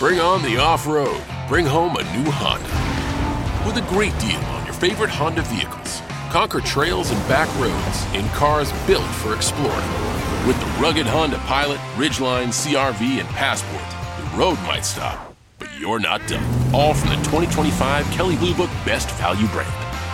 Bring on the off-road. Bring home a new Honda. With a great deal on your favorite Honda vehicles. Conquer trails and back roads in cars built for exploring. With the rugged Honda Pilot, Ridgeline, CR-V, and Passport, the road might stop, but you're not done. All from the 2025 Kelley Blue Book Best Value brand.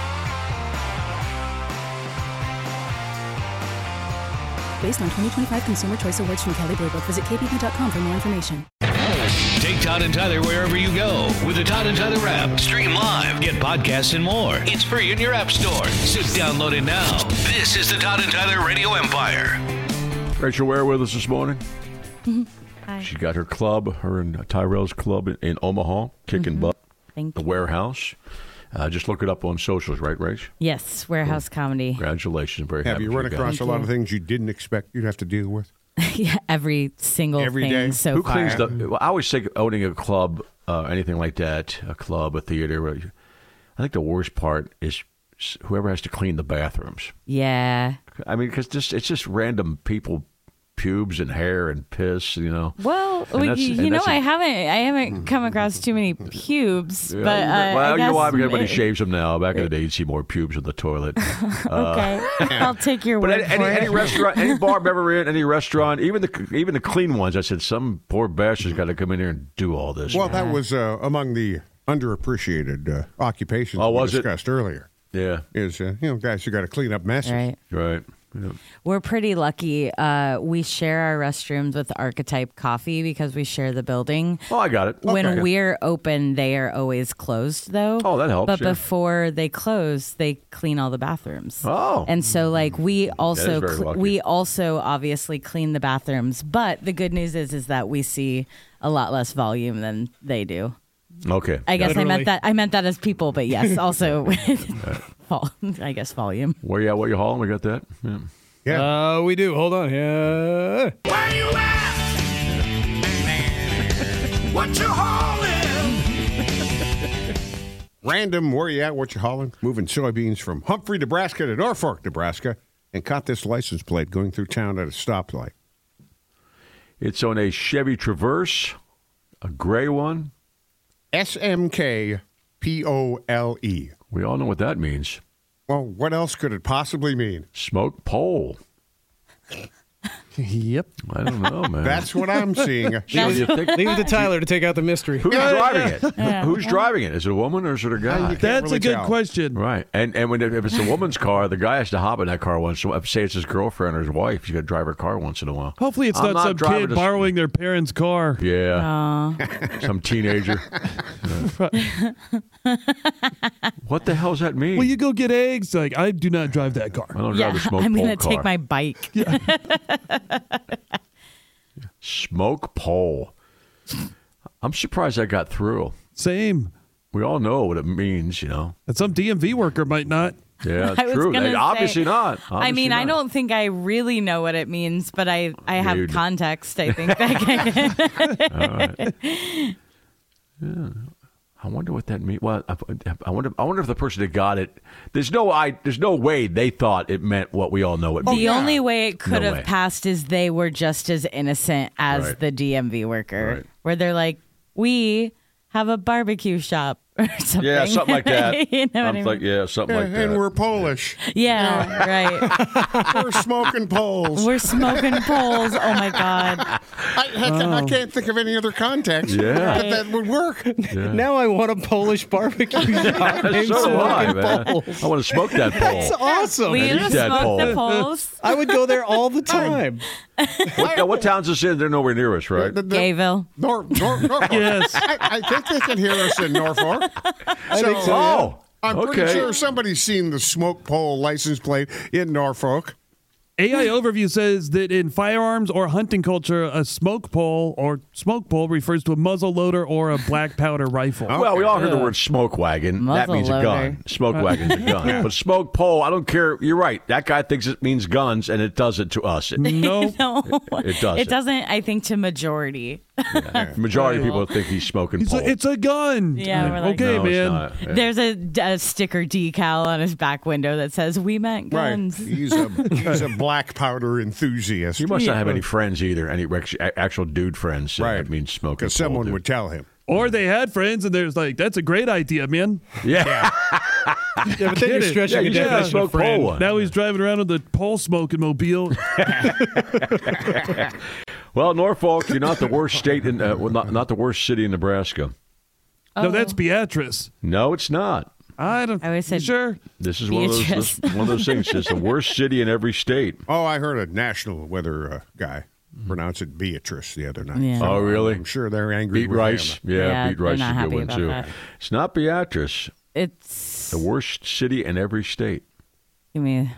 Based on 2025 Consumer Choice Awards from Kelley Blue Book. Visit kbb.com for more information. Take Todd and Tyler wherever you go with the Todd and Tyler app. Stream live, get podcasts and more. It's free in your app store. So download it now. This is the Todd and Tyler Radio Empire. Rachel Ware with us this morning. Hi. She got her club, her and Tyrell's club in Omaha, kicking butt. Thank The you. Warehouse. Just look it up on socials, right, Rach? Yes, Warehouse Comedy. Congratulations. Very Have happy you for run guys. across a lot of things you didn't expect you'd have to deal with? Yeah, every single Every thing day? so Who far. cleans the... Well, I always think owning a club, anything like that, a club, a theater, I think the worst part is whoever has to clean the bathrooms. Yeah. I mean, because it's just random people, pubes and hair and piss, you know. Well, And that's- and you know, that's I haven't come across too many pubes, Yeah, but well, I you know guess why? Everybody shaves them now. Back in the day, you'd see more pubes in the toilet. Okay, I'll take your But word any for it. restaurant, any bar I've ever in, any restaurant, even the clean ones, I said, some poor bastard's got to come in here and do all this. Well, that was among the underappreciated occupations we was it? discussed earlier. Yeah, Is guys who got to clean up messes. Right. right. Yeah. We're pretty lucky. We share our restrooms with Archetype Coffee because we share the building. Oh, I got it. When Okay. we're open, they are always closed, though. Oh, that helps, But yeah. before they close, they clean all the bathrooms. Oh. and so like we also very lucky. we also obviously clean the bathrooms. But the good news is that we see a lot less volume than they do. Okay. I guess Literally. I meant that as people, but yes, also I guess volume. Where you at? What you hauling? We got that. Yeah. Yeah. We do. Hold on. Yeah. Where you at? What you hauling? Random, where you at? What you hauling? Moving soybeans from Humphrey, Nebraska to Norfolk, Nebraska, and caught this license plate going through town at a stoplight. It's on a Chevy Traverse, a gray one. SMK POLE. We all know what that means. Well, what else could it possibly mean? Smoke pole. Yep. I don't know, man. That's what I'm seeing. So you think- Leave it to Tyler to take out the mystery. who's driving it? Who's driving it? Is it a woman or is it a guy? can't That's really a good tell. question. Right, and if it's a woman's car, the guy has to hop in that car once. So say it's his girlfriend or his wife, he's got to drive her car once in a while. Hopefully, it's I'm not some driving kid to- borrowing their parents' car. Yeah, some teenager. What the hell does that mean? Well, you go get eggs. Like, I do not drive that car. I don't Yeah, drive a smoke I'm pole gonna car. take my bike. Smoke pole. I'm surprised that got through. Same. We all know what it means, you know. And some DMV worker might not. Yeah, I was true. gonna Obviously say- not. I mean, Obviously I not. don't think I really know what it means, but I have Dude. context. I think. I wonder what that means. Well, I wonder if the person that got it. There's no way they thought it meant what we all know it means. The only way it could No have way. passed is they were just as innocent as Right. the DMV worker, Right. where they're like, "We have a barbecue shop." Or something. Yeah, something like that. You know what I I'm mean? like, yeah, something like that. And we're Polish. Yeah, right. We're smoking poles. We're smoking poles. Oh my god. I can't think of any other context Yeah. that would work. Now I want a Polish barbecue shop. named So do I, Smoking man. Poles. I want to smoke that pole. That's awesome. We I used need to that smoke pole. the poles. I would go there all the time. What town's this in? They're nowhere near us, right? Gayville. Norfolk. Yes. I think they can hear us in Norfolk. Oh, I'm pretty okay. sure somebody's seen the smoke pole license plate in Norfolk. AI Overview says that in firearms or hunting culture, a smoke pole refers to a muzzle loader or a black powder rifle. Well, we all heard the word smoke wagon. That Muzzle means a loader. gun. Smoke wagon's a gun. But smoke pole, I don't care. You're right. That guy thinks it means guns, and it doesn't to us. No. No, It doesn't. It doesn't. I think to majority The majority of people think he's smoking pole. It's a gun. Yeah, we're like, okay, No, it's man. not. Yeah. There's a sticker decal on his back window that says, "We meant guns." Right. He's a black powder enthusiast. He must not have any friends either, any actual dude friends. Right. That means smoking Because pole, someone dude. would tell him. Or they had friends, and there's like, that's a great idea, man. Yeah. Yeah, but then Get you're it. stretching Yeah, a you should definition smoke of friend. pole one. Now he's driving around with a pole smoking mobile. Well, Norfolk, you're not the worst state in, not the worst city in Nebraska. No, that's Beatrice. No, it's not. I don't. I always said sure. This is one of Beatrice. those things. It's the worst city in every state. Oh, I heard a national weather guy pronounce it Beatrice the other night. Yeah. So Oh, really? I'm sure they're angry Beat with Rice. him. Yeah, Beat they're Rice not is a happy good one about too. that. It's not Beatrice. It's The worst city in every state. give me.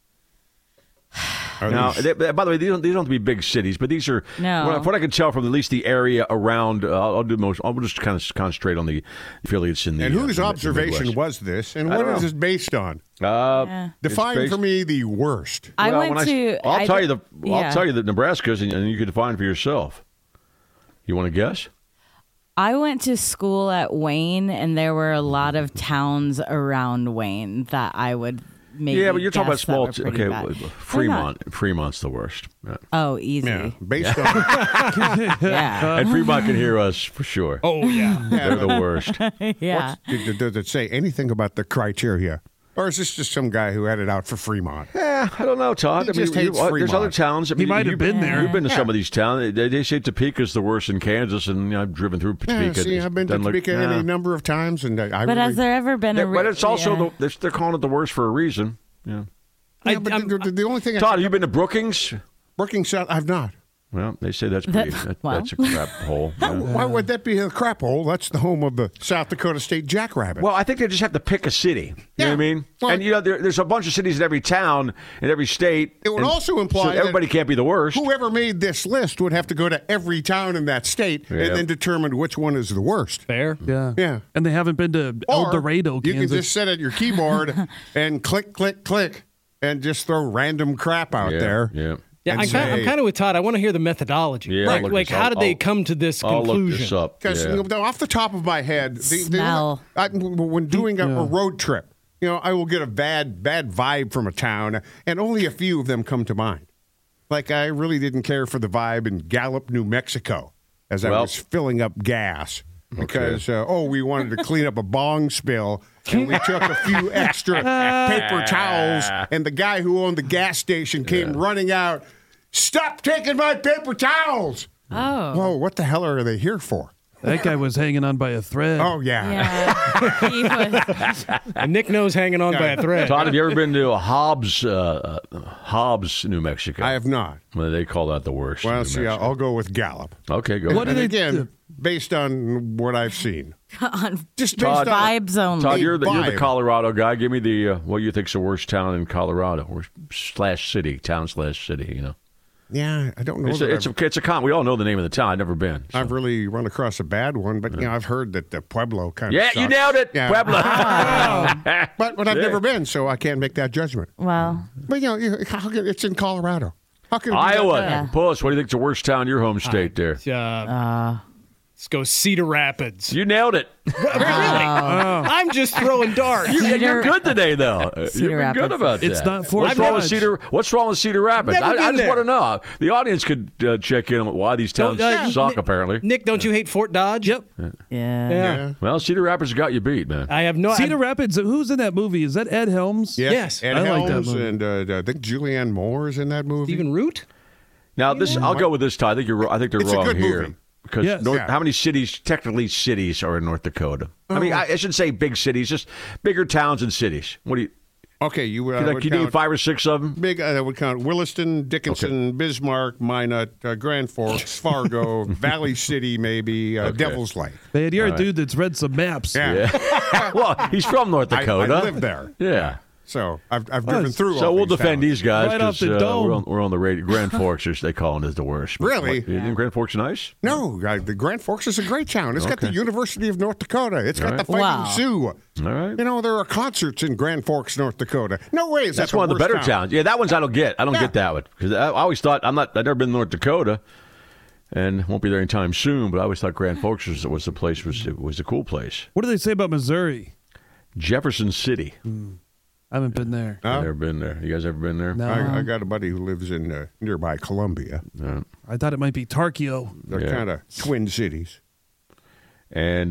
Are Now, these- by the way, these don't have to be big cities, but these are. No. What I can tell from at least the area around, I'll just kind of concentrate on the affiliates in the. and whose the observation Midwest. was this, and I what don't is know. this based on? Yeah. Define based- for me the worst. I Well, went when to. I'll tell you yeah. I'll tell you that Nebraska's, and you can define for yourself. You want to guess? I went to school at Wayne, and there were a lot of towns around Wayne that I would maybe. Yeah, but you're talking about guess that small. were pretty Okay, bad. Fremont. Fremont's the worst. Yeah. Oh, easy. Yeah, based on Yeah. And Fremont can hear us for sure. Oh, yeah. They're the worst. Yeah. does it say anything about the criteria, or is this just some guy who had it out for Fremont? Yeah, I don't know, Todd. He just hates there's Fremont. other towns. I mean, might have you've been there. You've been to some of these towns. They say Topeka's the worst in Kansas, and I've driven through Yeah, Topeka. see, I've been to Doesn't look- Topeka any number of times, and I But really, has there ever been a? But it's also yeah. they're calling it the worst for a reason. Yeah. Yeah, but the only thing Todd, have you been to Brookings? Brookings South, I've not. Well, they say that's pretty. Well. That's a crap hole. Why would that be a crap hole? That's the home of the South Dakota State Jackrabbit. Well, I think they just have to pick a city. You know what I mean? Well- And there's a bunch of cities in every town, in every state. It would and also imply so that everybody can't be the worst. whoever made this list would have to go to every town in that state Yeah. and then determine which one is the worst. Fair. Yeah. Yeah. And they haven't been to El Or Dorado, you can Kansas. just sit at your keyboard and click, click, click, and just throw random crap out Yeah, there. Yeah. Yeah, And I'm say- kind of with Todd. I want to hear the methodology. Yeah, like, look like this how up. did they come to this I'll conclusion? look this up. Because Yeah. off the top of my head, Smell. when doing a road trip, I will get a bad vibe from a town, and only a few of them come to mind. Like I really didn't care for the vibe in Gallup, New Mexico, as I Well- was filling up gas because we wanted to clean up a bong spill. And we took a few extra paper towels, and the guy who owned the gas station came running out. Stop taking my paper towels! Oh. Whoa, what the hell are they here for? That guy was hanging on by a thread. Oh, yeah. Yeah. He was- And Nick knows hanging on by a thread. Todd, have you ever been to Hobbs, New Mexico? I have not. Well, they call that the worst. Well, New see, Mexico. I'll go with Gallup. Okay, go. What ahead. do And they again, do? based on what I've seen. on Just based Todd- on vibes only. Todd, you're the vibe. Colorado guy. Give me the what you think's the worst town in Colorado, or /city, town/city. You know, Yeah, I don't know. it's that a con. We all know the name of the town. I've never been. so. I've really run across a bad one, but I've heard that the Pueblo kind of Yeah, you nailed it, Yeah. Pueblo. But I've Yeah. never been, so I can't make that judgment. Well, But it's in Colorado. How can it be that Iowa, bad? Puss. What do you think's the worst town in your home state? There, Let's go Cedar Rapids. you nailed it. Really? I'm just throwing darts. You're good today, though. Cedar You've been good Rapids. about that. It's not Fort What's wrong with Dodge. Cedar? What's wrong with Cedar Rapids? Never I been just there. want to know. The audience could check in on why these towns suck. Nick- Apparently, Nick, don't you hate Fort Dodge? Yep. yeah. Yeah. well, Cedar Rapids got you beat, man. I have no Cedar Rapids, who's in that movie? Is that Ed Helms? Yes. Ed I like that Helms movie. and I think Julianne Moore is in that movie. Stephen Root? Now, I'll go with this, Todd. I think they're It's a wrong good here. movie. Because Yes. how many cities, technically cities, are in North Dakota? I mean, I shouldn't say big cities, just bigger towns and cities. What do you, Okay, you would like, you count need 5 or 6 of them? big. I would count Williston, Dickinson, Bismarck, Minot, Grand Forks, Fargo, Valley City, maybe Devil's Lake. Man, you're a dude that's read some maps. Yeah, Well, he's from North I Dakota. live there. Yeah. So I've driven through. So all we'll these defend towns. these guys Right off because the dome. we're on the radio. Grand Forks, they call it as the worst. But Really? what, you think Grand Forks nice? No, the Grand Forks is a great town. It's got the University of North Dakota. It's got All the right. Fighting Wow. Sioux. All right. You know, there are concerts in Grand Forks, North Dakota. No way is That's that one of the worst better town. towns. Yeah, that one's I don't get. I don't Yeah. get that one because I always thought I've never been to North Dakota. and won't be there anytime soon. But I always thought Grand Forks was a cool place. What do they say about Missouri? Jefferson City. I haven't been there. I've never been there. You guys ever been there? No. I got a buddy who lives in nearby Columbia. I thought it might be Tarkio. They're kind of twin cities. And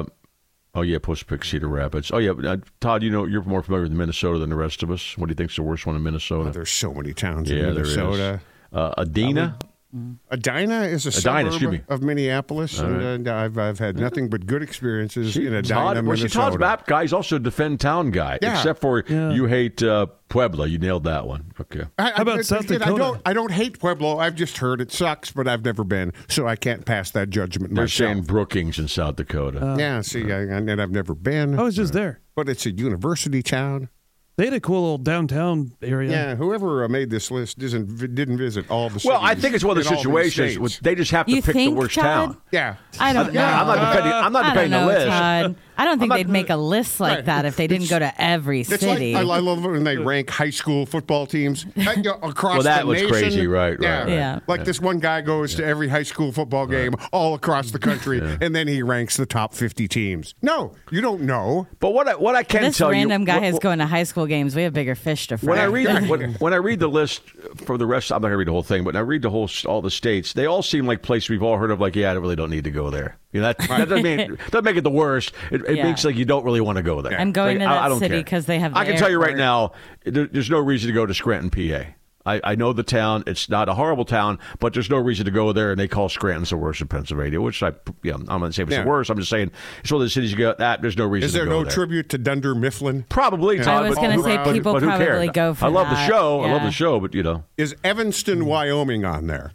Post Pick, Cedar Rapids. Oh yeah, Todd, you're more familiar with Minnesota than the rest of us. What do you think's the worst one in Minnesota? Oh, there's so many towns in Minnesota. There is. Edina. Edina is a suburb of Minneapolis, and I've had nothing but good experiences in Edina, Minnesota. Todd's map guy. He's also a defend town guy, except for you hate Puebla. You nailed that one. Okay. How about South Dakota? I don't hate Pueblo. I've just heard it sucks, but I've never been, so I can't pass that judgment They're myself. saying Brookings in South Dakota. And I've never been. I was just there. But it's a university town. They had a cool little downtown area. Yeah, whoever made this list didn't visit all the cities. Well, I think it's one of the situations. They just have to pick the worst town. Yeah. I don't know. I'm not defending the list. Todd. I don't think they'd make a list like that if they didn't go to every city. I love when they rank high school football teams across that the was nation. Crazy, right? Yeah. Like this one guy goes to every high school football game all across the country, and then he ranks the top 50 teams. No, you don't know. But what I can this tell you, random guy is going to high school games. We have bigger fish to fry. When I read the list for the rest, I'm not going to read the whole thing, but when I read all the states, they all seem like places we've all heard of. Like, I really don't need to go there. That doesn't make it the worst. It makes like you don't really want to go there. I'm going to that city because they have. I can tell you right now, there's no reason to go to Scranton, PA. I know the town. It's not a horrible town, but there's no reason to go there. And they call Scranton the worst in Pennsylvania, which I'm not saying it's the worst. I'm just saying it's one of the cities you go. There's no reason. Is there to go no there. tribute to Dunder Mifflin? Probably. Todd, I was going to say people but who probably cares? go for I love that. the show. Yeah. I love the show, but Is Evanston, Wyoming on there?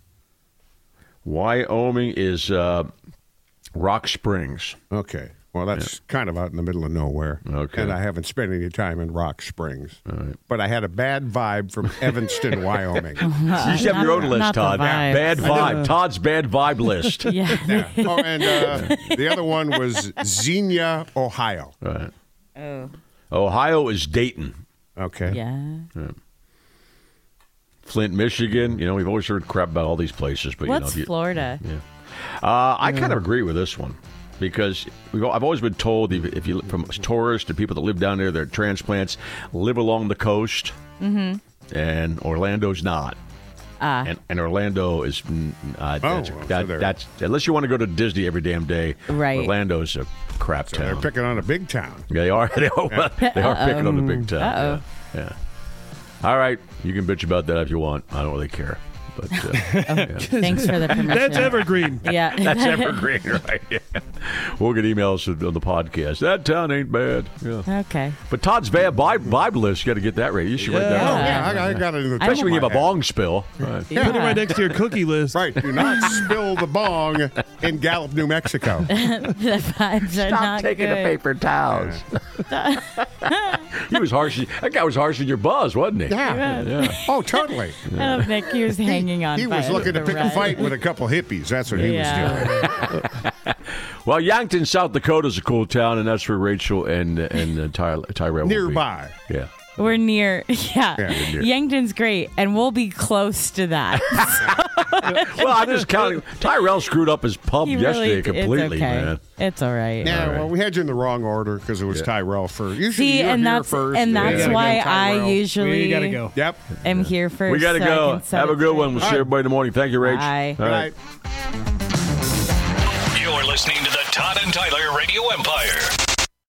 Wyoming is Rock Springs. Okay. Well, that's kind of out in the middle of nowhere. Okay. And I haven't spent any time in Rock Springs. Right. But I had a bad vibe from Evanston, Wyoming. You should have your own list, not the Todd. vibes. Bad vibe. Todd's bad vibe list. Yeah. Oh, and the other one was Xenia, Ohio. Right. Oh. Ohio is Dayton. Okay. Yeah. Flint, Michigan. We've always heard crap about all these places, but What's Florida? Yeah. I kind of agree with this one. Because I've always been told, if you from tourists to people that live down there, they're transplants, live along the coast, and Orlando's not. And Orlando is that's unless you want to go to Disney every damn day. Right. Orlando's a crap town. They're picking on a big town. Yeah, they are. They are picking on the big town. Yeah. All right, you can bitch about that if you want. I don't really care. But thanks for the permission. That's evergreen. Yeah. That's evergreen, right? Yeah. We'll get emails on the podcast. That town ain't bad. Yeah. Okay. But Todd's bad vibe list, you got to get that ready. You should write that Oh, down. yeah, I got it in the Especially when you have a bong spill. Right. Put it right next to your cookie list. Right. Do not spill the bong in Gallup, New Mexico. The vibes are not taking good. the paper towels. He was harsh. That guy was harsh in your buzz, wasn't he? Yeah. Oh, totally. I don't think he was hanging on. He was looking to pick a fight with a couple hippies. That's what he was doing. Well, Yankton, South Dakota is a cool town, and that's for Rachel and Tyrell. Nearby. Yeah. We're near. Yeah. Near. Yankton's great, and we'll be close to that. Well, I'm just counting. Tyrell screwed up his pump yesterday completely, it's okay. man. It's all right. Yeah, well, we had you in the wrong order because it was Tyrell first. Usually See, you're and here that's first. why I usually We gotta go. Yep. am here first. We got to so I go. can set Have a it good straight. one. We'll see everybody in the morning. Thank you, Rach. Bye. All right. Right. You're listening to the Todd and Tyler Radio Empire.